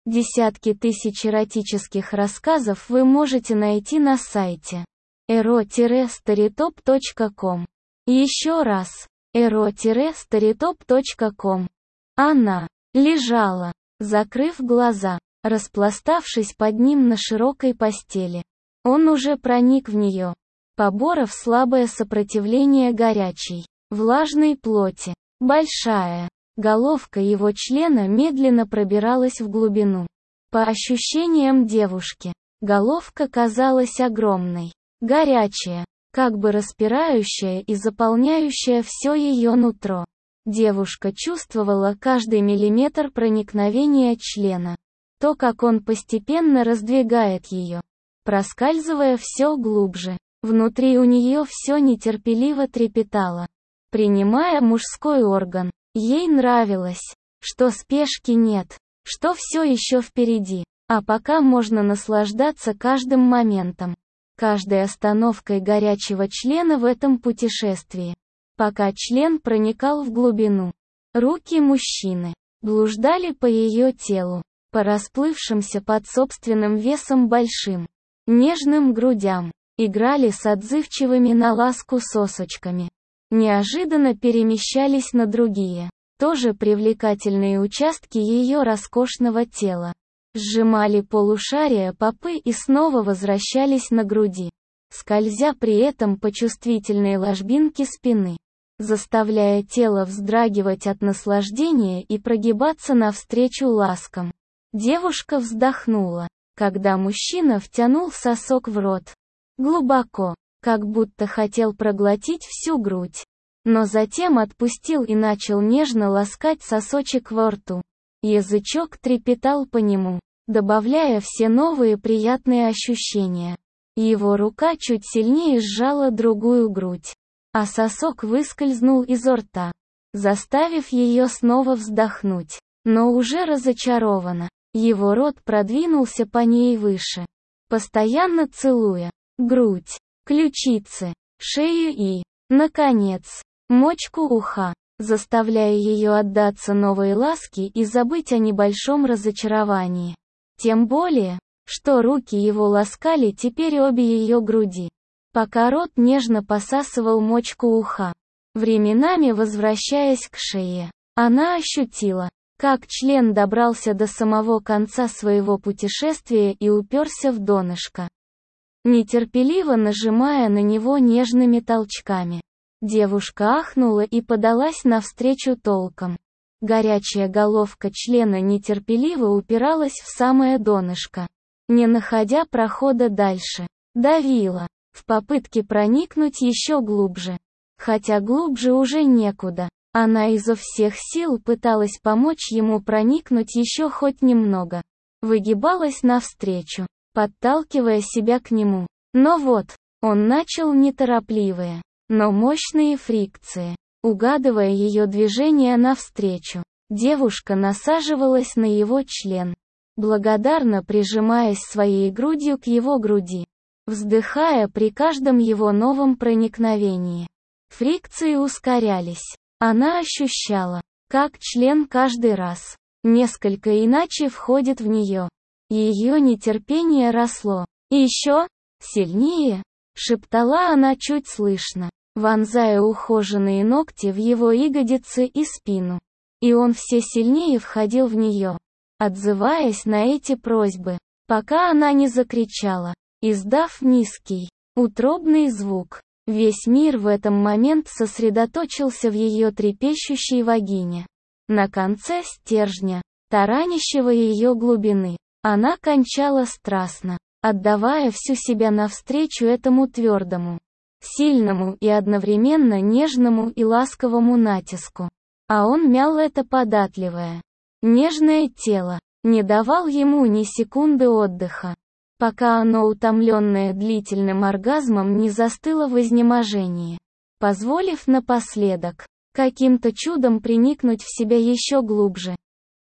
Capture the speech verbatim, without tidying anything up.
Десятки тысяч эротических рассказов вы можете найти на сайте эро старитоп точка ком. Еще раз, эро старитоп точка ком. Она лежала, закрыв глаза, распластавшись под ним на широкой постели. Он уже проник в нее, поборов слабое сопротивление горячей, влажной плоти. Большая головка его члена медленно пробиралась в глубину. По ощущениям девушки, головка казалась огромной, горячая, как бы распирающая и заполняющая все ее нутро. Девушка чувствовала каждый миллиметр проникновения члена. То, как он постепенно раздвигает ее, проскальзывая все глубже. Внутри у нее все нетерпеливо трепетало, принимая мужской орган. Ей нравилось, что спешки нет, что все еще впереди, а пока можно наслаждаться каждым моментом, каждой остановкой горячего члена в этом путешествии. Пока член проникал в глубину, руки мужчины блуждали по ее телу, по расплывшимся под собственным весом большим, нежным грудям, играли с отзывчивыми на ласку сосочками. Неожиданно перемещались на другие, тоже привлекательные участки ее роскошного тела. Сжимали полушария попы и снова возвращались на груди, скользя при этом по чувствительной ложбинке спины, заставляя тело вздрагивать от наслаждения и прогибаться навстречу ласкам. Девушка вздохнула, когда мужчина втянул сосок в рот. Глубоко, как будто хотел проглотить всю грудь. Но затем отпустил и начал нежно ласкать сосочек во рту. Язычок трепетал по нему, добавляя все новые приятные ощущения. Его рука чуть сильнее сжала другую грудь, а сосок выскользнул изо рта, заставив ее снова вздохнуть. Но уже разочарованно. Его рот продвинулся по ней выше, постоянно целуя грудь, ключицы, шею и, наконец, мочку уха, заставляя ее отдаться новой ласке и забыть о небольшом разочаровании. Тем более, что руки его ласкали теперь обе ее груди, пока рот нежно посасывал мочку уха, временами возвращаясь к шее. Она ощутила, как член добрался до самого конца своего путешествия и уперся в донышко, нетерпеливо нажимая на него нежными толчками. Девушка ахнула и подалась навстречу толком. Горячая головка члена нетерпеливо упиралась в самое донышко, не находя прохода дальше. Давила, в попытке проникнуть еще глубже. Хотя глубже уже некуда. Она изо всех сил пыталась помочь ему проникнуть еще хоть немного. Выгибалась навстречу, подталкивая себя к нему. Но вот, он начал неторопливые, но мощные фрикции. Угадывая ее движения навстречу, девушка насаживалась на его член, благодарно прижимаясь своей грудью к его груди, вздыхая при каждом его новом проникновении. Фрикции ускорялись. Она ощущала, как член каждый раз несколько иначе входит в нее. Ее нетерпение росло. «Еще сильнее!» — шептала она чуть слышно, вонзая ухоженные ногти в его ягодицы и спину. И он все сильнее входил в нее, отзываясь на эти просьбы, пока она не закричала, издав низкий, утробный звук. Весь мир в этом момент сосредоточился в ее трепещущей вагине. На конце стержня, таранящего ее глубины, она кончала страстно, отдавая всю себя навстречу этому твердому, сильному и одновременно нежному и ласковому натиску. А он мял это податливое, нежное тело, не давал ему ни секунды отдыха, пока оно, утомленное длительным оргазмом, не застыло в изнеможении, позволив напоследок каким-то чудом проникнуть в себя еще глубже.